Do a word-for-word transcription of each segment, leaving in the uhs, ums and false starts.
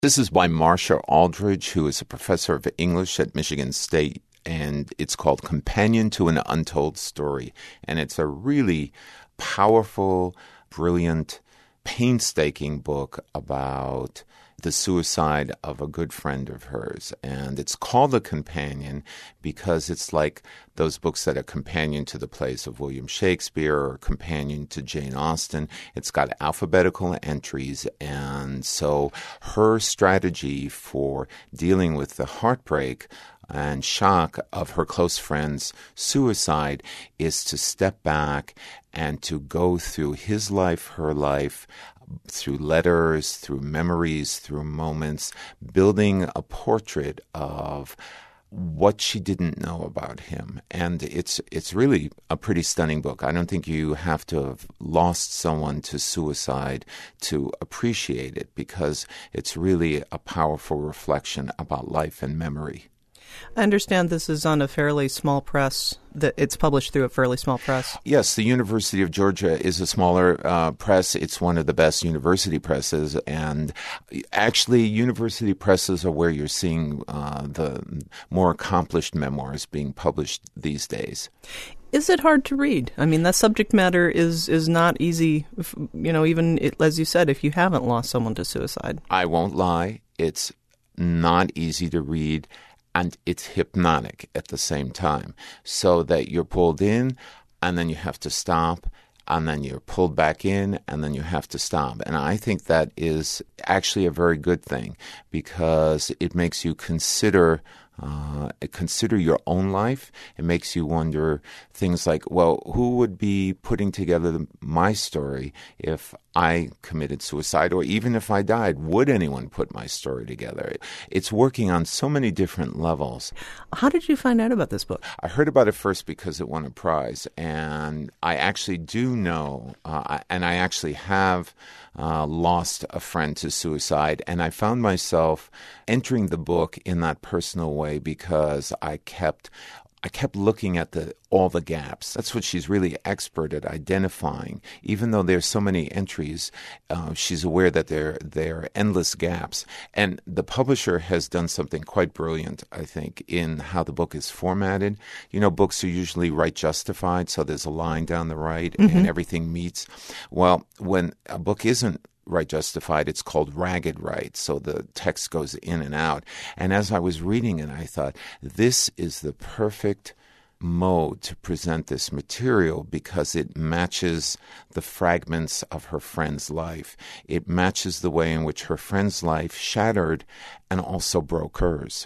This is by Marcia Aldridge, who is a professor of English at Michigan State, and it's called Companion to an Untold Story. And it's a really powerful, brilliant, painstaking book about the suicide of a good friend of hers. And it's called A Companion because it's like those books that are companion to the plays of William Shakespeare or companion to Jane Austen. It's got alphabetical entries. And so her strategy for dealing with the heartbreak and shock of her close friend's suicide is to step back and to go through his life, her life, through letters, through memories, through moments, building a portrait of what she didn't know about him. And it's it's really a pretty stunning book. I don't think you have to have lost someone to suicide to appreciate it, because it's really a powerful reflection about life and memory. I understand this is on a fairly small press, that it's published through a fairly small press. Yes, the University of Georgia is a smaller uh, press. It's one of the best university presses, and actually university presses are where you're seeing uh, the more accomplished memoirs being published these days. Is it hard to read? I mean, that subject matter is, is not easy, if, you know, even, as you said, if you haven't lost someone to suicide. I won't lie, it's not easy to read. And it's hypnotic at the same time, so that you're pulled in, and then you have to stop, and then you're pulled back in, and then you have to stop. And I think that is actually a very good thing, because it makes you consider uh, consider your own life. It makes you wonder things like, well, who would be putting together the, my story if I committed suicide, or even if I died? Would anyone put my story together? It's working on so many different levels. How did you find out about this book? I heard about it first because it won a prize, and I actually do know, uh, and I actually have uh, lost a friend to suicide, and I found myself entering the book in that personal way because I kept I kept looking at the all the gaps. That's what she's really expert at, identifying. Even though there's so many entries, uh, she's aware that there, there are endless gaps. And the publisher has done something quite brilliant, I think, in how the book is formatted. You know, books are usually right justified, so there's a line down the right mm-hmm. and everything meets. Well, when a book isn't right justified, it's called ragged right, so the text goes in and out. And as I was reading it, I thought, this is the perfect mode to present this material, because it matches the fragments of her friend's life. It matches the way in which her friend's life shattered and also broke hers.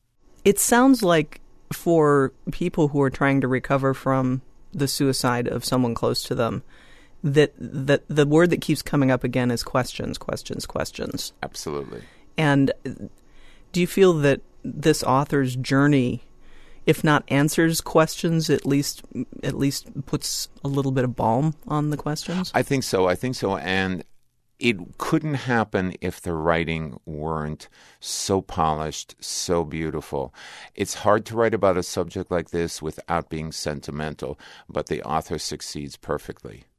It sounds like for people who are trying to recover from the suicide of someone close to them, that that the word that keeps coming up again is questions, questions, questions. Absolutely. And do you feel that this author's journey, if not answers questions, at least at least puts a little bit of balm on the questions? I think so. I think so. And it couldn't happen if the writing weren't so polished, so beautiful. It's hard to write about a subject like this without being sentimental, but the author succeeds perfectly.